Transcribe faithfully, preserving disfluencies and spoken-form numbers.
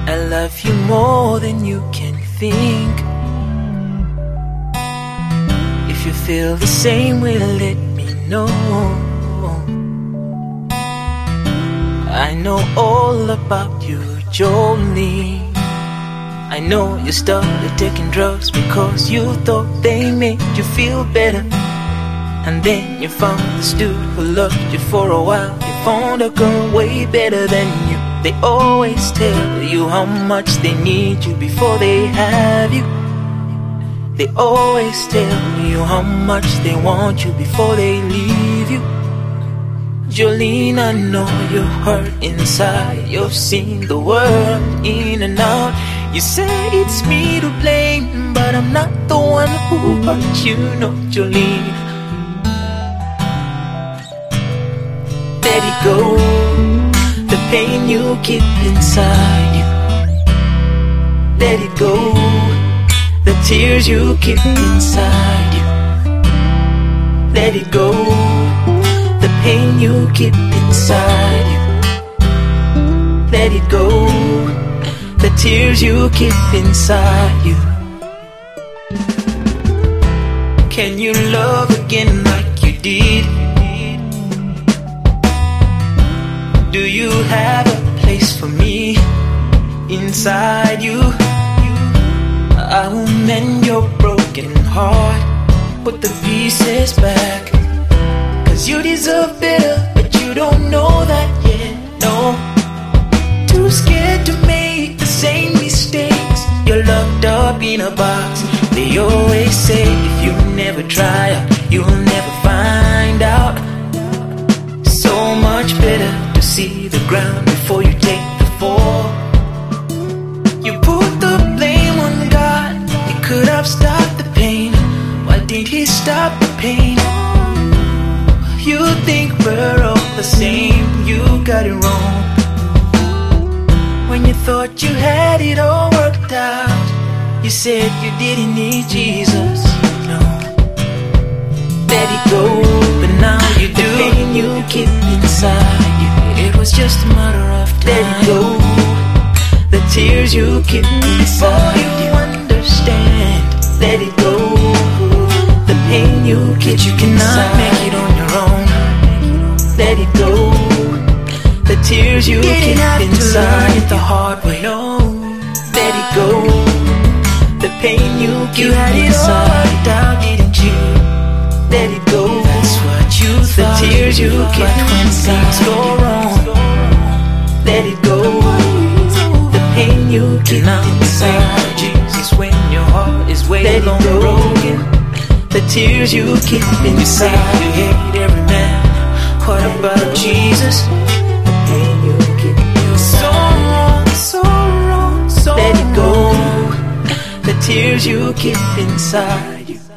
I love you more than you can think. If you feel the same way, let me know. I know all about you, Jolene. I know you started taking drugs because you thought they made you feel better. And then you found this dude who loved you for a while. You found a girl way better than you. They always tell you how much they need you before they have you. They always tell you how much they want you before they leave you. Jolene, I know you're hurt inside. You've seen the world in and out. You say it's me to blame, but I'm not the one who hurt you, no, Jolene. Let it go, the pain you keep inside you. Let it go, the tears you keep inside you. Let it go, the pain you keep inside you. Let it go, the tears you keep inside you. Can you love again like you did? Do you have a place for me inside you? I will mend your broken heart, put the pieces back. Cause you deserve better, but you don't know that yet, no. Too scared to make the same mistakes. You're locked up in a box. They always say if you never try out, you'll never find out. So much better to see the ground before you take the fall. You put the blame on God. He could have stopped the pain. Why did he stop the pain? You think we're all the same. You got it wrong. When you thought you had it all worked out, you said you didn't need Jesus, no. Let it go, but now you do. The pain you keep inside you, it was just a matter of time. Let it go, the tears you keep inside you. You understand. Let it go, the pain you keep. You cannot make it on your own. Let it go, the tears you keep inside it the hard way. No, let it go, the pain you keep inside out, didn't you? Let it go, that's what you thought. The tears you keep when things go wrong. Let it go, the pain you keep inside Jesus when your heart is way long broken. The tears you keep inside. You hate every man. What about Jesus? So wrong, so wrong, so wrong. Let it go, the tears you keep inside you.